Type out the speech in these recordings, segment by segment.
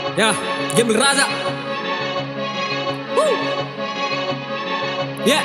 Yeah, Gimble Raza. Woo. Yeah.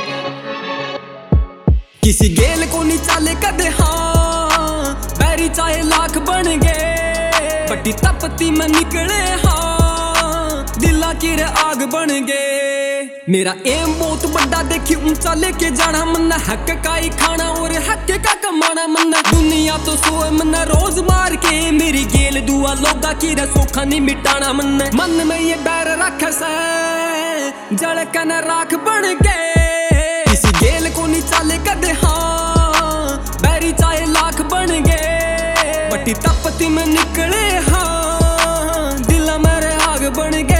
किसी गेल को नहीं चाले कदे हाँ, बैरी चाहे लाख बन गए, बट्टी तपती में निकले हाँ, दिला की रे आग बन गए। मेरा एम बहुत बड़ा देखी ऊंचा लेके जाना मन्ना, हक का ही खाना और हक का कमाना मन्ना। दुनिया तो सोए मन्ना रोज मार के, मेरी गेल दुआ लोगा की रे सोखा नहीं मिटाना मन्ना। मन में ये बैर रख से जड़कन राख बन गए, किसी गेल को नहीं चाले कदे हाँ, बैरी चाहे लाख बन गए, बट्टी तपती में निकले हाँ, दिल मेरे आग बन गए।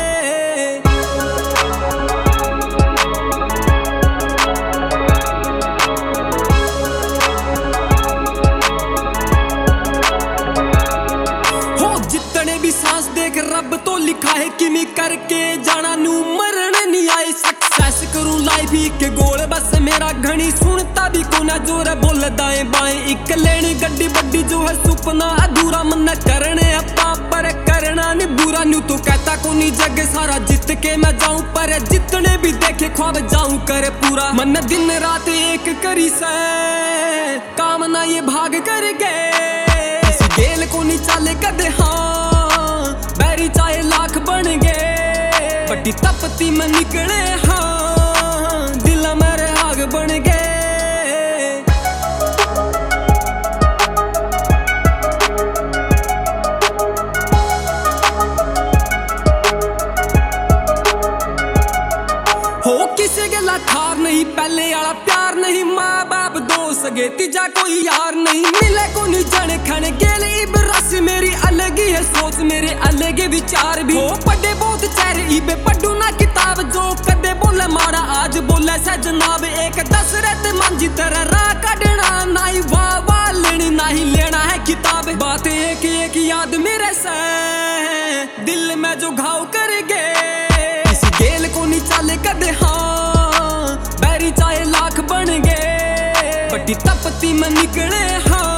सांस देख रब तो लिखा है किमी करके जाना नू मरण नहीं आए। सक्सेस करूं लाइफ ही के गोल बस मेरा घनी सुनता भी कोना जोर बोल दाएं बाएं। एक लेनी गड्डी बड्डी जो है सुपना अधूरा मन करने अपा पर करना नहीं बुरा। न्यू तो कहता को नहीं जग सारा जीत के मैं जाऊं, पर जितने भी देखे ख्वाब जाऊं करे पूरा। मन दिन रात एक करी से काम ना ये भाग कर गए, इस गेल को नहीं चाले कदे हाँ, बैरी चाहे लाख बन गए, बट्टी तपती में निकले हाँ, दिल मेरे आग बन गए। हो किसी गला खार नहीं, पहले आला प्यार नहीं, माँ बाप दो सगे तीजा कोई यार नहीं, मिले को नहीं जाने खाने गेले इबरस मेरी अलग ही है सोच, मेरे अलग विचार भी। हो पढ़े बहुत चेहरे इबे पढ़ू ना किताब, जो कदे बोले मारा आज बोले सा जनाब। एक दस रहते मन जी तरह राह काटना, ना ही वाह वाह लेनी ना ही लेना है किताब। बात एक एक याद मेरे से दिल में जो घाव कर गए, इस गेल को नहीं चाले कदे हाँ, बैरी चाहे लाख बन गए, बट्टी तपती में निकले हाँ।